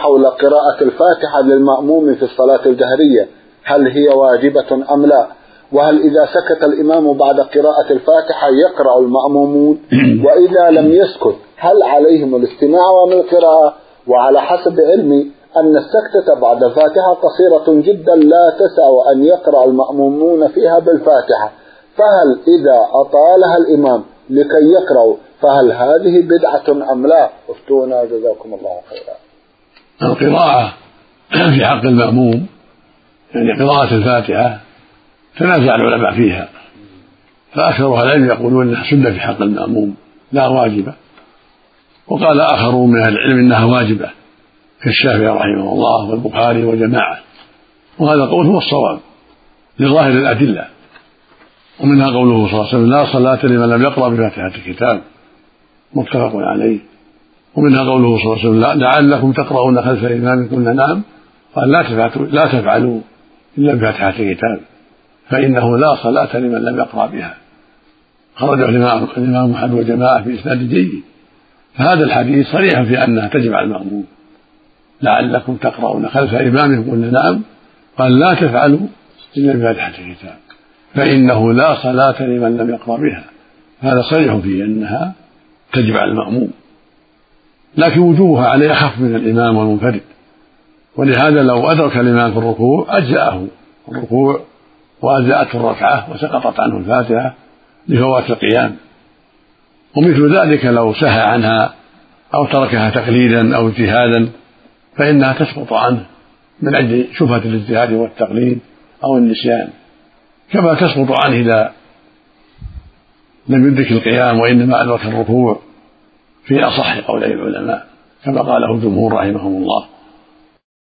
حول قراءة الفاتحة للمأموم في الصلاة الجهرية، هل هي واجبة أم لا؟ وهل إذا سكت الإمام بعد قراءة الفاتحة يقرأ المأمومون؟ وإذا لم يسكت هل عليهم الاستماع والقراءة؟ وعلى حسب علمي أن السكتة بعد الفاتحة قصيرة جدا لا تسع أن يقرأ المأمومون فيها بالفاتحة، فهل إذا أطالها الإمام لكي يقرأوا فهل هذه بدعة أم لا؟ افتونا جزاكم الله خيرا. القراءة في حق المأموم يعني قراءة الفاتحة تنازع العلماء فيها، فأكثر أهل العلم يقولون أنها سنة في حق المأموم لا واجبة، وقال آخرون من أهل العلم أنها واجبة كالشافعي رحمه الله والبخاري وجماعة، وهذا القول هو الصواب لظاهر الأدلة. ومنها قوله صلى الله عليه وسلم: لا صلاة لمن لم يقرأ بفاتحة الكتاب، متفق عليه. ومنها قوله صلى الله عليه وسلم: لعلكم تقرؤون خلف إمامكم. نعم، قال: لا تفعلوا إلا بفاتحة الكتاب فإنه لا صلاة لمن لم يقرأ بها. خرجه الإمام أحمد وجماعة في إسناد جيد. فهذا الحديث صريح في أنها تجب على المأموم: لعلكم تقرؤون خلف إمامكم. قلنا نعم، قال: لا تفعلوا إلا بفاتحة الكتاب فإنه لا صلاة لمن لم يقرأ بها. هذا صريح في أنها تجب على المأموم، لكن وجوبها عليه أخف من الإمام والمنفرد، ولهذا لو أدرك الإمام في الركوع أجزأه الركوع وأجزأته الركعة وسقطت عنه الفاتحة لفوات القيام. ومثل ذلك لو سهى عنها أو تركها تقليدا أو اجتهادا فإنها تسقط عنه من أجل شبهة الاجتهاد والتقليد أو النسيان، كما تسقط عنه إذا لم يدرك القيام وإنما أدرك الركوع في أصح قولي العلماء كما قاله الجمهور رحمهم الله.